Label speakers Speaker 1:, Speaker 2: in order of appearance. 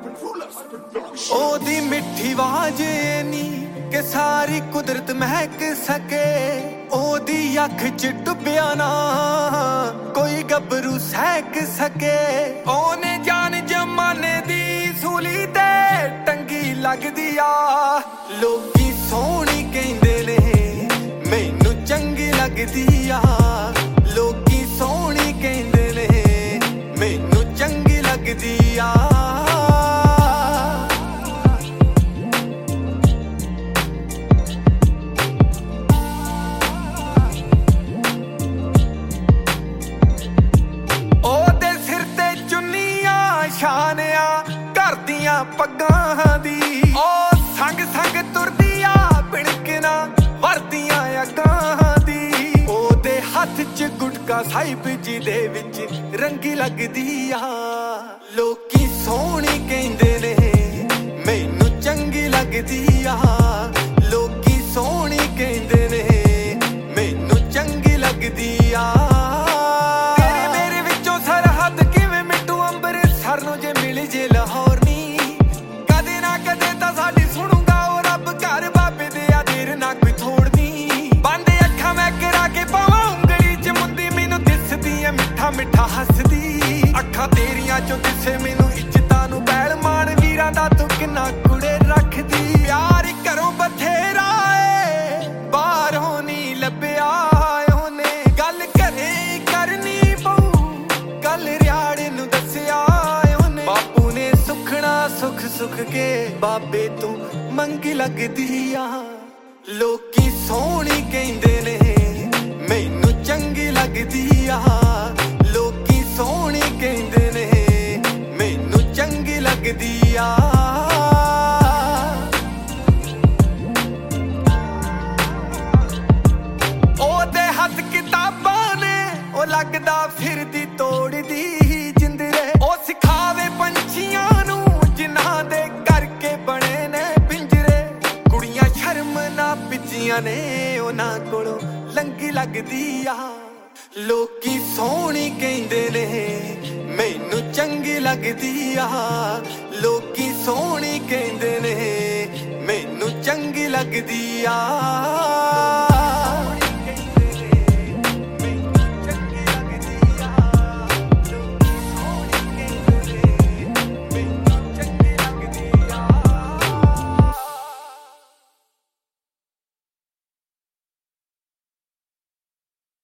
Speaker 1: ओदी मिठी आवाज नी कि सारी कुदरत महक सके। ओदी अख च डुबिया ना कोई गबरू सहक सके। ओने जान जमाने दी सूली ते टंगी लगदी आ। लोकी सोहनी कहंदे ने मैनू चंगी लगदी आ। लोकी सोहनी कहंदे ने मैनू चंगी लगदी आ। शानिया करदियां पग्गां दी ओ संग संग तुरदिया पिणकना वरदियां अग्गां दी। ओदे हत्थ च गुटका साहिब जी दे विच रंगी लगदी आ। लोकी सोहनी कहंदे ने मैनू चंगी लगदी आ। लोकी सोहनी कहंदे ने मैनू चंगी लगदी आ। जे मिल जे लाहौर नी कदे ना कदे तां साडी सुणूंगा ओ रब घर बाबे दे आ देर ना कोई थोड़नी। बंद अखां मैं करा के पावां उंगली च मुंदी मैनू दिसदी ऐ मिठा मिठा हसदी। अखां तेरियां चों दिसे मैनू इज्जतां नू बैल मान वीरां दा तू किन्ना कुड़े रखदी। प्यार घरों बथेरा ए बाहरों नी लभ्या ओने गल घरे करनी पऊ कल रियाड़े नू दस्सिया। बापू ने सुखना सुख सुख के बाबे तू मंगी लगदी आ। लोकी सोहनी कहंदे ने मैनू चंगी लगदी आ। लोकी सोहनी कहंदे ने मैनू चंगी लगदी आ। ओदे हत्थ किताबां ने ओ लगदा फिरदी तोड़दी जिंदरे। ओ सिखावे पंछियां नू जिन्हां दे करके बने ने पिंजरे। कुड़ियां शर्म ना पिजियां ने उन्हां कोलों लंगी लगदी आ। लोकी सोहनी कहंदे ने मैनू चंगी लगदी आ। लोकी सोहनी कहंदे ने मैनू चंगी लगदी आ।